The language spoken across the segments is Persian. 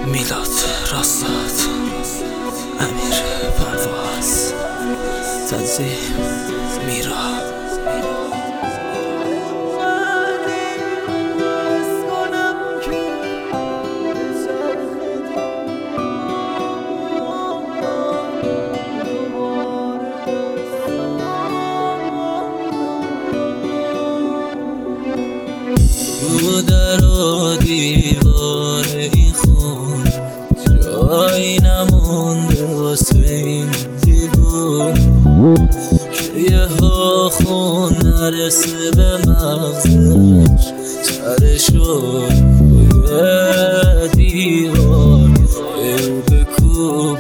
میلاد راستاد امیر پرواز تنظیم میرا رو در و دیوار این خون جایی نمونده واسه این دیوون که یه ها خون نرسه به مغزش سرشو روی دیوار رو بکوب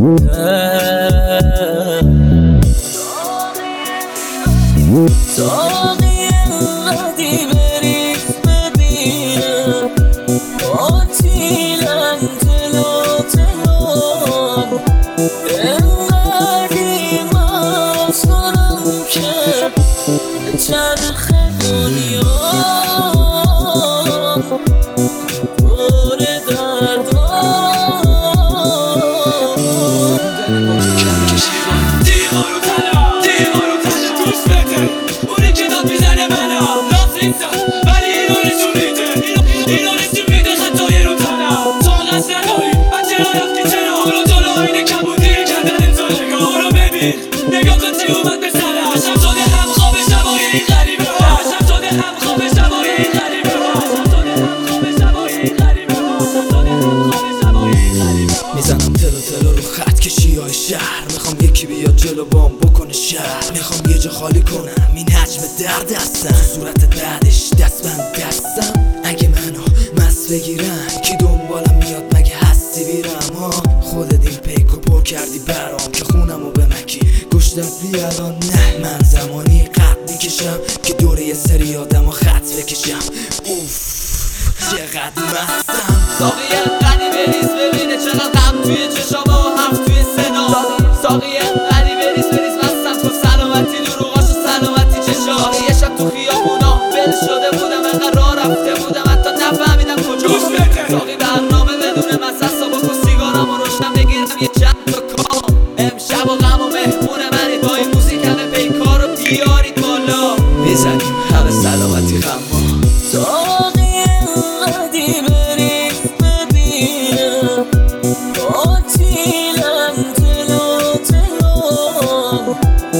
ساقی انقدی بری ببینم آتیلم تلو تلو انقدی ماز کنم که چرخ دنیا پر دردها ولی اینو نشون میده اینو نشون میده خطای رو تنم تو قصد نداری بچه را رفتی چرا حالا تو لاین کبودی کردن تو نگاه رو ببین نگاه کن چی اومد به سرم شب شده هم خواب شبای این غریبه ها شب شده هم خواب شبای این غریبه ها شب شده هم خواب شبای این غریبه ها شب شده هم خواب شبای این غریبه ها میزنم تلو تلو رو خط کشی های شهر میخوام یکی بیاد جلو بام بکنه شهر میخوام یه جا خالی کنم این حجم درد هستم صورت بعدش دست بند دستم اگه منو مست بگیرن کی دنبالم میاد مگه هستی بیرم ها خودت این پیکو پر کردی برام که خونمو به مکی گشتت بی الان نه من زمانی قد میکشم که دور یه سری آدم و خط بکشم اوف چقدر مستم ساقی انقدی بریز ببینه چقدر غم توی چشام و حرف توی سنا ساقی انقدی بریز مستم کن سلامتی دروغاشو سلامتی چشام ساقی یه شب تو خیابونا بل شده بودم انقدر راه رفته بودم حتی نفهمیدم کجا ساقی برنامه بدون مزه بکن سیگارم و روشنم بگیرم یه چند تا کام امشب و غم و مهمون منی با این موزیک همه پیکار رو بیارید بالا میزنیم همه سلامتی غم ساقی انقدی بریز ببینم آتیلم تلو تلو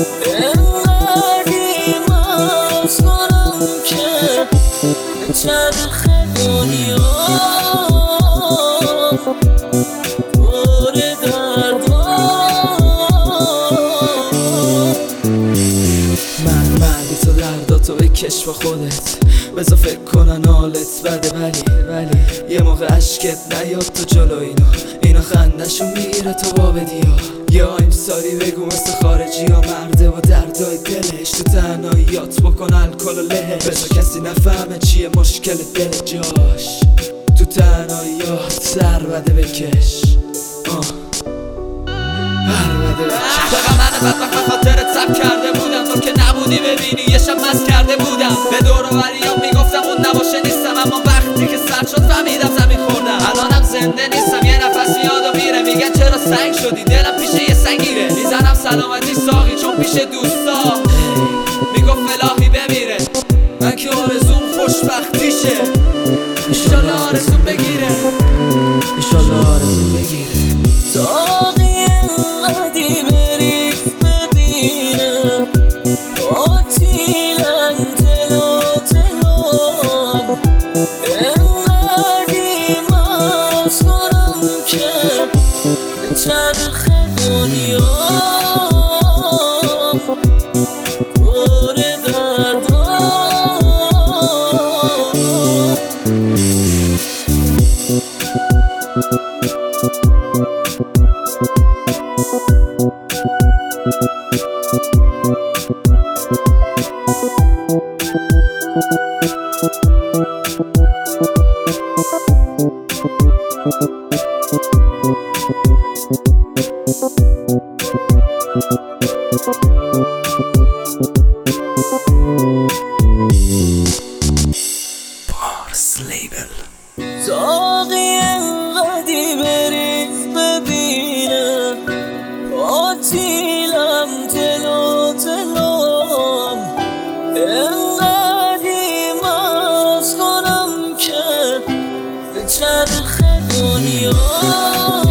انقدی ماز کنم که چرخ دنیا پر دردها من مردی تو درداتو بکش با خودت بذار فکر کنن حالت بده ولی یه موقع عشقت نیاد تو جلو اینا خندشون میگیره تو با بدیا یا این ساری بگو مثل خارجی ها مرده و دردای دلش تو تنهاییات بکن الکل و له بذار کسی نفهمه چیه مشکل دل جاش تو تنهاییات سر بده بکش فقط من بدبخت خاطرت سب کرده بودم تو که نبودی ببینی یه شب مست کرده بودم به دور و بریام میگفتم اون نباشه نیستم اما وقتی که سر شد فهمیدم زمین خوردم الانم زنده نیستم یه نفس یادو میره میگن چرا سنگ شدی دلم پیش یه سنگیره میزنم سلامتی ساقی چون پیش دوستا میگفت الهی بمیره من که آرزوم خوشبختیشه انشالله آرزوم بگیره انشالله آرزوم بگیره ساقی انقدی بریز ببینم آتیلم تلو تلو انقدی ماز کنم که چرخ دنیا پر دردها بارس لیبل ساقی انقدی چرخ دنیا